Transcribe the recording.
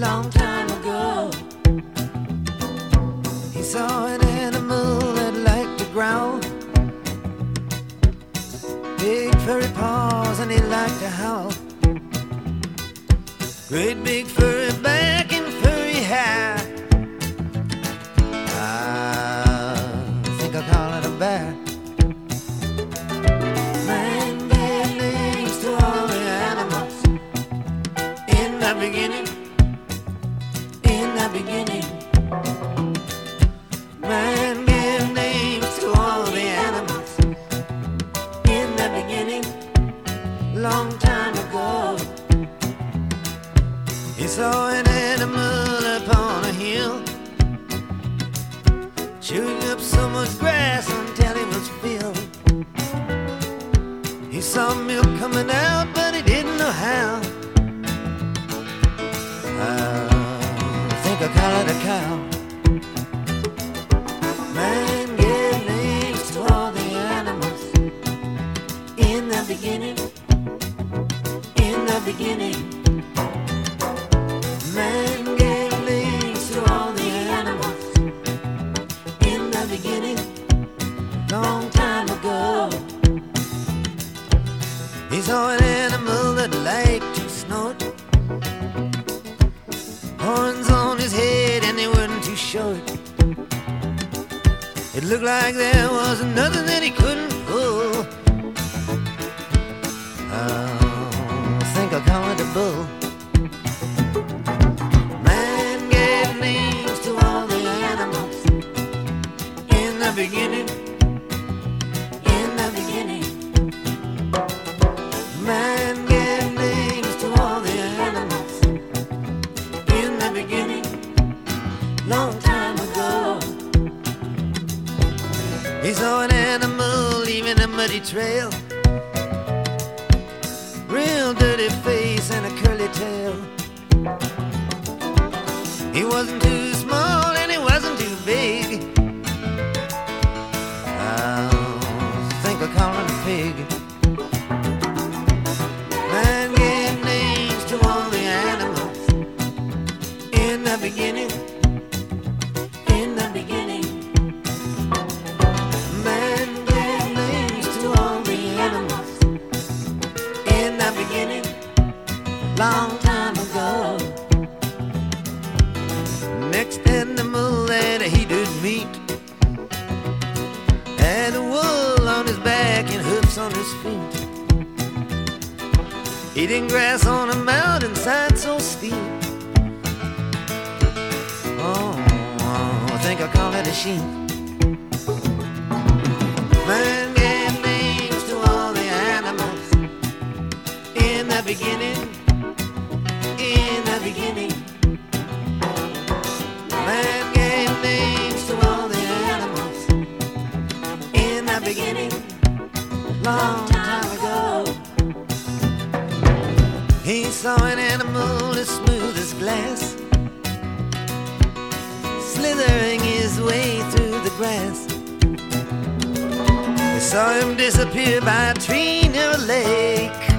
long time ago. He saw an animal that liked to growl, big furry paws, and he liked to howl. Great big furry back and furry hair. I think I'll call it a bear. Man gave names to all the animals in the beginning. In the beginning, man gave names to all the animals in the beginning, long time ago. He saw an animal upon a hill, chewing up so much grass until he was filled. He saw milk coming out, but he didn't know how. I call it a cow. Man gave names to all the animals in the beginning. In the beginning, man gave names to all the animals in the beginning, long time ago. He saw an animal that liked to snort, horns on his head and they weren't too short. It looked like there was nothing that he couldn't pull. I think I'll call it a bull. Man gave names to all the animals in the beginning. In the beginning, man gave names to all the animals in the beginning, long time ago. He saw an animal leaving a muddy trail, real dirty face and a curly tail. He wasn't too small and he wasn't too big. I think I'll call him a pig. Man gave names to all the animals in the beginning. In the beginning, man gave names to all the animals in the beginning, long time ago. Next animal that he did meet had a wool on his back and hoofs on his feet, eating grass on a mountainside so steep. I think I'll call it a sheep. Man gave names to all the animals in the beginning. In the beginning, man gave names to all the animals in the beginning, long time ago. He saw an animal as smooth as glass, slithering his way through the grass. He saw him disappear by a tree near a lake.